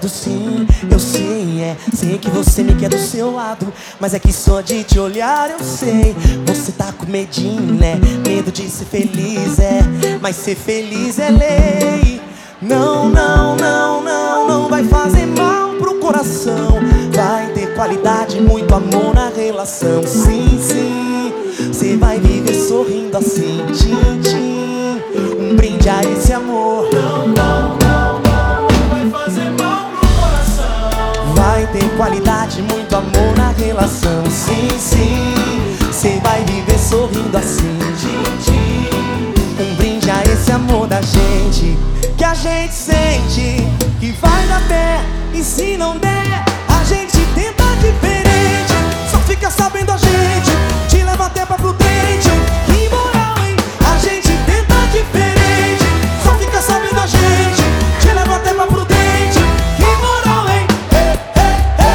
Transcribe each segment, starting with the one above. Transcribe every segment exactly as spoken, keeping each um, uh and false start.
lado sim, eu sei, é. Sei que você me quer do seu lado, mas é que só de te olhar eu sei. Você tá com medinho, né? Medo de ser feliz, é. Mas ser feliz é lei. Não, não, não, não, não vai fazer mal pro coração. Vai ter qualidade, muito amor na relação. Sim, sim, cê vai viver sorrindo assim. Tchim, tchim, um brinde a esse amor. Não, não, não, não, não vai fazer mal pro coração. Vai ter qualidade, muito amor na relação. Sim, sim, cê vai viver sorrindo assim. Tchim, tchim, um brinde a esse amor da gente, que a gente sente, que vai dar pé. E se não der, a gente tenta diferente. Só fica sabendo a gente te leva até pra prudente. Que moral, hein? A gente tenta diferente. Só fica sabendo a gente te leva até pra prudente. Que moral, hein? Ei,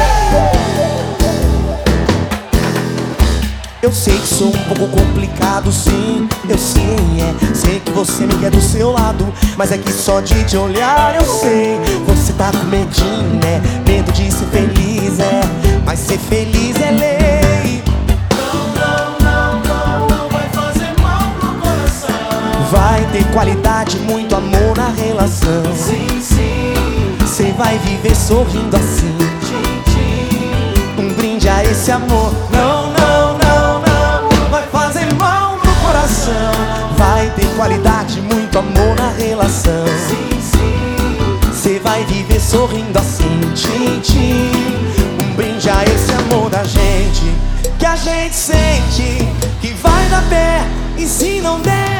ei, ei. Eu sei que sou um pouco complicado, sim, eu sei, é. Sei que você me quer do seu lado, mas é que só de te olhar eu sei. Você tá com medinho, né? Medo de ser feliz, é. Mas ser feliz é lei. não, não, não, não, não vai fazer mal pro coração. Vai ter qualidade, muito amor na relação. Sim, sim, cê vai viver sorrindo assim. tchim, tchim, Um brinde a esse amor. Não, não, não, não vai fazer mal pro coração. Vai ter qualidade, muito amor na relação. sim, sim, Cê vai viver sorrindo assim. Tchim, tchim, um brinde a esse amor da gente, que a gente sente, que vai dar pé. E se não der,